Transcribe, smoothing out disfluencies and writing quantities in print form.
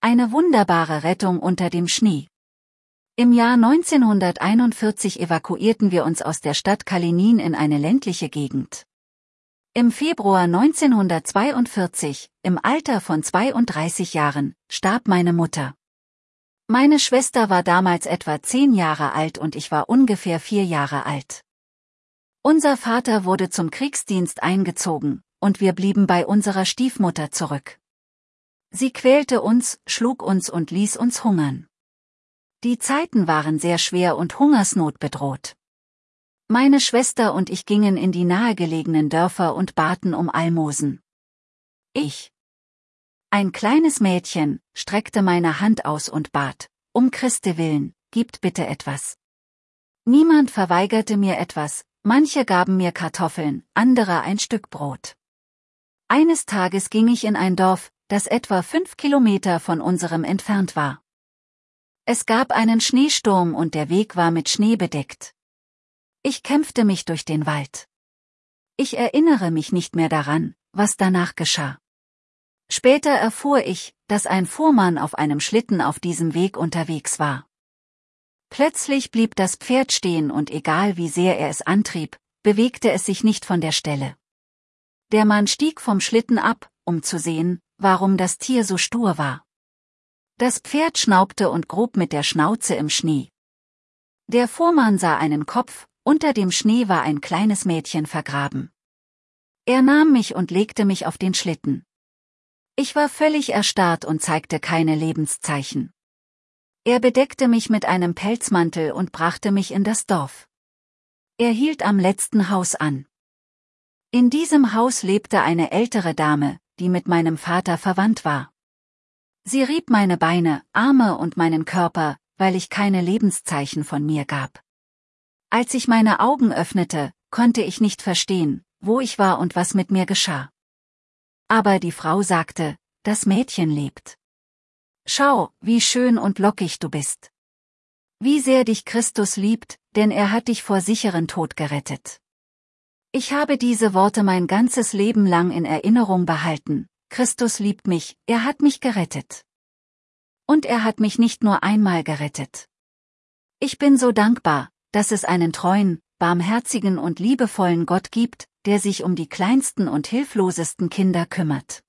Eine wunderbare Rettung unter dem Schnee. Im Jahr 1941 evakuierten wir uns aus der Stadt Kalinin in eine ländliche Gegend. Im Februar 1942, im Alter von 32 Jahren, starb meine Mutter. Meine Schwester war damals etwa 10 Jahre alt und ich war ungefähr 4 Jahre alt. Unser Vater wurde zum Kriegsdienst eingezogen, und wir blieben bei unserer Stiefmutter zurück. Sie quälte uns, schlug uns und ließ uns hungern. Die Zeiten waren sehr schwer und Hungersnot bedroht. Meine Schwester und ich gingen in die nahegelegenen Dörfer und baten um Almosen. Ein kleines Mädchen, streckte meine Hand aus und bat, um Christi willen, gebt bitte etwas. Niemand verweigerte mir etwas, manche gaben mir Kartoffeln, andere ein Stück Brot. Eines Tages ging ich in ein Dorf, das etwa 5 Kilometer von unserem entfernt war. Es gab einen Schneesturm und der Weg war mit Schnee bedeckt. Ich kämpfte mich durch den Wald. Ich erinnere mich nicht mehr daran, was danach geschah. Später erfuhr ich, dass ein Fuhrmann auf einem Schlitten auf diesem Weg unterwegs war. Plötzlich blieb das Pferd stehen und egal wie sehr er es antrieb, bewegte es sich nicht von der Stelle. Der Mann stieg vom Schlitten ab, um zu sehen, warum das Tier so stur war. Das Pferd schnaubte und grub mit der Schnauze im Schnee. Der Fuhrmann sah einen Kopf, unter dem Schnee war ein kleines Mädchen vergraben. Er nahm mich und legte mich auf den Schlitten. Ich war völlig erstarrt und zeigte keine Lebenszeichen. Er bedeckte mich mit einem Pelzmantel und brachte mich in das Dorf. Er hielt am letzten Haus an. In diesem Haus lebte eine ältere Dame, die mit meinem Vater verwandt war. Sie rieb meine Beine, Arme und meinen Körper, weil ich keine Lebenszeichen von mir gab. Als ich meine Augen öffnete, konnte ich nicht verstehen, wo ich war und was mit mir geschah. Aber die Frau sagte, das Mädchen lebt. Schau, wie schön und lockig du bist. Wie sehr dich Christus liebt, denn er hat dich vor sicheren Tod gerettet. Ich habe diese Worte mein ganzes Leben lang in Erinnerung behalten. Christus liebt mich, er hat mich gerettet. Und er hat mich nicht nur einmal gerettet. Ich bin so dankbar, dass es einen treuen, barmherzigen und liebevollen Gott gibt, der sich um die kleinsten und hilflosesten Kinder kümmert.